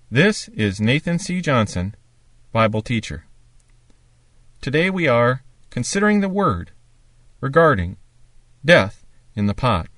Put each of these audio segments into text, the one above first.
This is Nathan C. Johnson, Bible teacher. Today we are considering the word regarding death in the pot.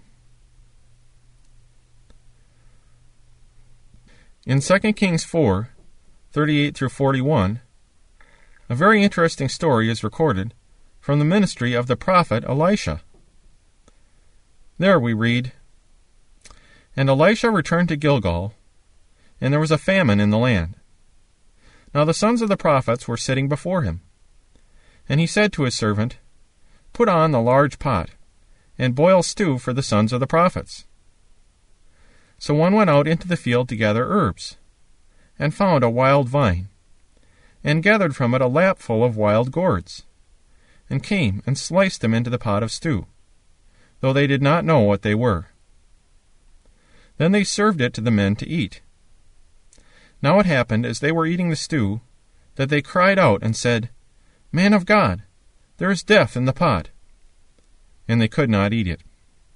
In 2 Kings 4, 38 through 41, a very interesting story is recorded from the ministry of the prophet Elisha. There we read, "And Elisha returned to Gilgal, and there was a famine in the land. Now the sons of the prophets were sitting before him. And he said to his servant, Put on the large pot, and boil stew for the sons of the prophets. So one went out into the field to gather herbs, and found a wild vine, and gathered from it a lapful of wild gourds, and came and sliced them into the pot of stew, though they did not know what they were. Then they served it to the men to eat. Now it happened, as they were eating the stew, that they cried out and said, Man of God, there is death in the pot. And they could not eat it."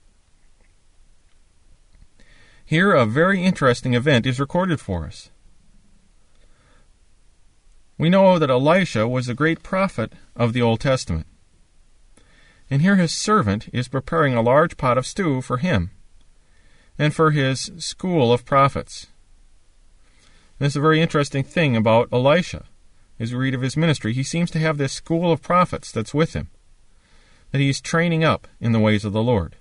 Here a very interesting event is recorded for us. We know that Elisha was a great prophet of the Old Testament. And here his servant is preparing a large pot of stew for him and for his school of prophets. This is a very interesting thing about Elisha. As we read of his ministry, he seems to have this school of prophets that's with him, that he's training up in the ways of the Lord.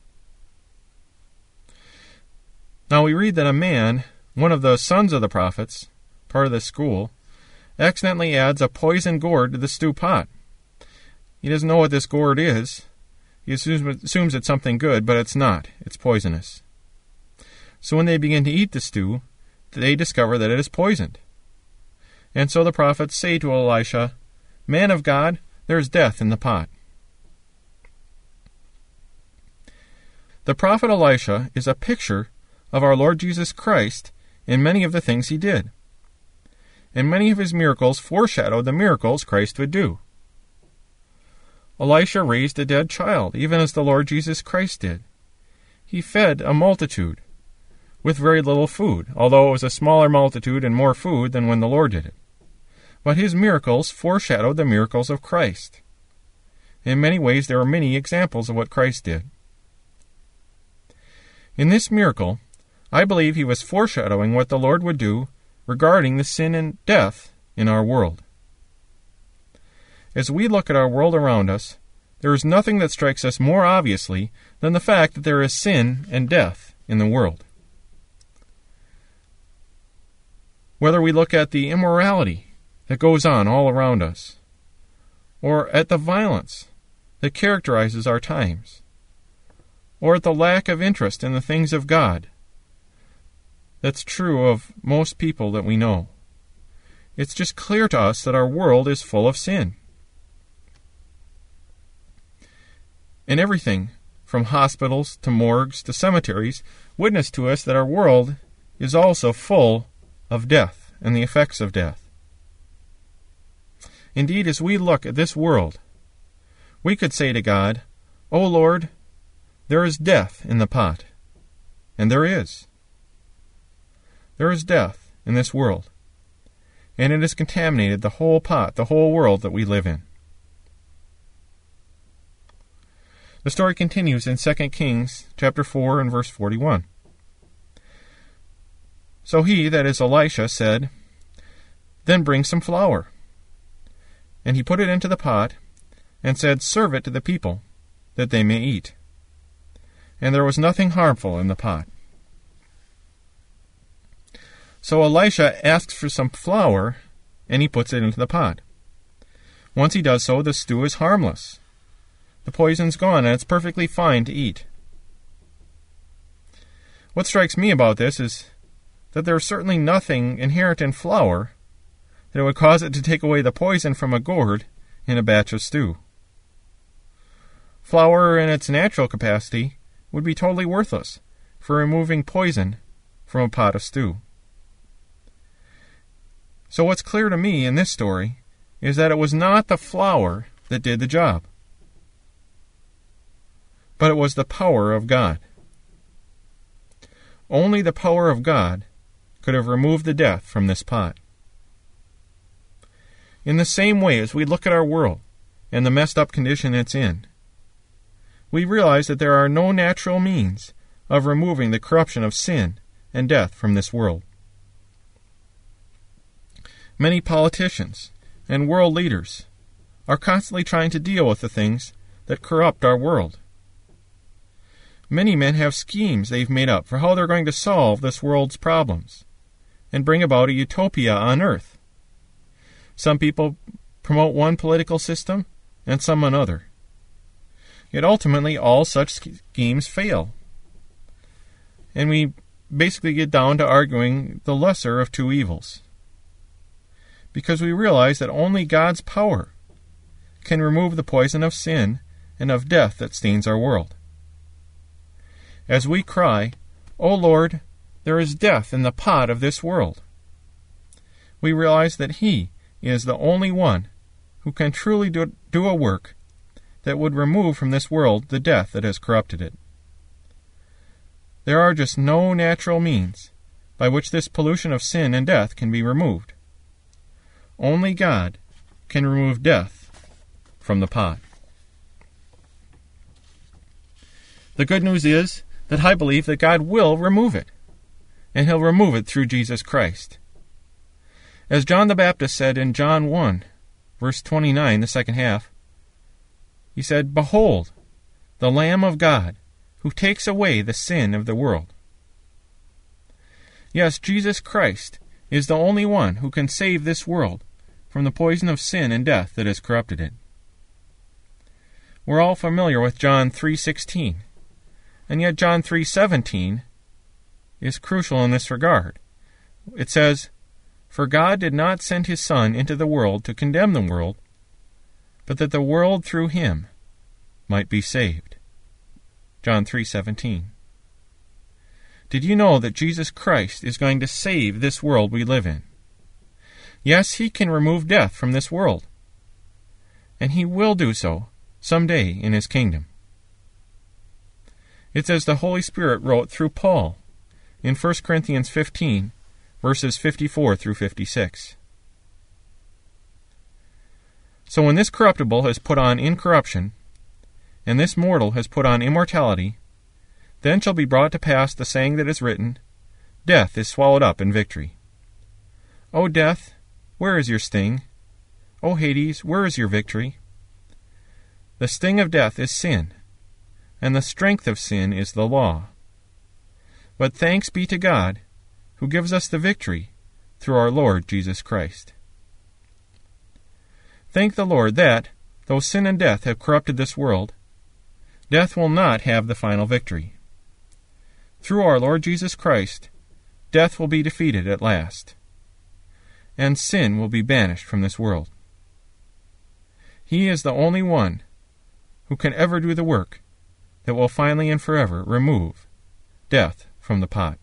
Now we read that a man, one of the sons of the prophets, part of this school, accidentally adds a poisoned gourd to the stew pot. He doesn't know what this gourd is. He assumes it's something good, but it's not. It's poisonous. So when they begin to eat the stew, they discover that it is poisoned. And so the prophets say to Elisha, Man of God, there is death in the pot. The prophet Elisha is a picture of our Lord Jesus Christ in many of the things he did. And many of his miracles foreshadowed the miracles Christ would do. Elisha raised a dead child, even as the Lord Jesus Christ did. He fed a multitude with very little food, although it was a smaller multitude and more food than when the Lord did it. But his miracles foreshadowed the miracles of Christ. In many ways, there are many examples of what Christ did. In this miracle, I believe he was foreshadowing what the Lord would do regarding the sin and death in our world. As we look at our world around us, there is nothing that strikes us more obviously than the fact that there is sin and death in the world. Whether we look at the immorality that goes on all around us, or at the violence that characterizes our times, or at the lack of interest in the things of God that's true of most people that we know, it's just clear to us that our world is full of sin. And everything, from hospitals to morgues to cemeteries, witness to us that our world is also full of death and the effects of death. Indeed, as we look at this world, we could say to God, O Lord, there is death in the pot. And there is. There is death in this world. And it has contaminated the whole pot, the whole world that we live in. The story continues in 2 Kings chapter 4 and verse 41. So he, that is Elisha, said, Then bring some flour. And he put it into the pot, and said, Serve it to the people, that they may eat. And there was nothing harmful in the pot. So Elisha asks for some flour, and he puts it into the pot. Once he does so, the stew is harmless. The poison's gone, and it's perfectly fine to eat. What strikes me about this is that there is certainly nothing inherent in flour that would cause it to take away the poison from a gourd in a batch of stew. Flour in its natural capacity would be totally worthless for removing poison from a pot of stew. So what's clear to me in this story is that it was not the flour that did the job, but it was the power of God. Only the power of God could have removed the death from this pot. In the same way, as we look at our world and the messed up condition it's in, we realize that there are no natural means of removing the corruption of sin and death from this world. Many politicians and world leaders are constantly trying to deal with the things that corrupt our world. Many men have schemes they've made up for how they're going to solve this world's problems and bring about a utopia on earth. Some people promote one political system and some another. Yet ultimately all such schemes fail. And we basically get down to arguing the lesser of two evils. Because we realize that only God's power can remove the poison of sin and of death that stains our world. As we cry, "O Lord, there is death in the pot of this world," we realize that He is the only one who can truly do a work that would remove from this world the death that has corrupted it. There are just no natural means by which this pollution of sin and death can be removed. Only God can remove death from the pot. The good news is that I believe that God will remove it, and He'll remove it through Jesus Christ. As John the Baptist said in John 1, verse 29, the second half, he said, "Behold, the Lamb of God, who takes away the sin of the world." Yes, Jesus Christ is the only one who can save this world from the poison of sin and death that has corrupted it. We're all familiar with John 3:16, and yet John 3:17 is crucial in this regard. It says, "For God did not send His Son into the world to condemn the world, but that the world through Him might be saved." John 3:17. Did you know that Jesus Christ is going to save this world we live in? Yes, He can remove death from this world, and He will do so someday in His kingdom. It's as the Holy Spirit wrote through Paul in 1 Corinthians 15, verses 54 through 56. So when this corruptible has put on incorruption, and this mortal has put on immortality, then shall be brought to pass the saying that is written, Death is swallowed up in victory. O death, where is your sting? O Hades, where is your victory? The sting of death is sin, and the strength of sin is the law. But thanks be to God, who gives us the victory through our Lord Jesus Christ. Thank the Lord that, though sin and death have corrupted this world, death will not have the final victory. Through our Lord Jesus Christ, death will be defeated at last, and sin will be banished from this world. He is the only one who can ever do the work that will finally and forever remove death from the pot.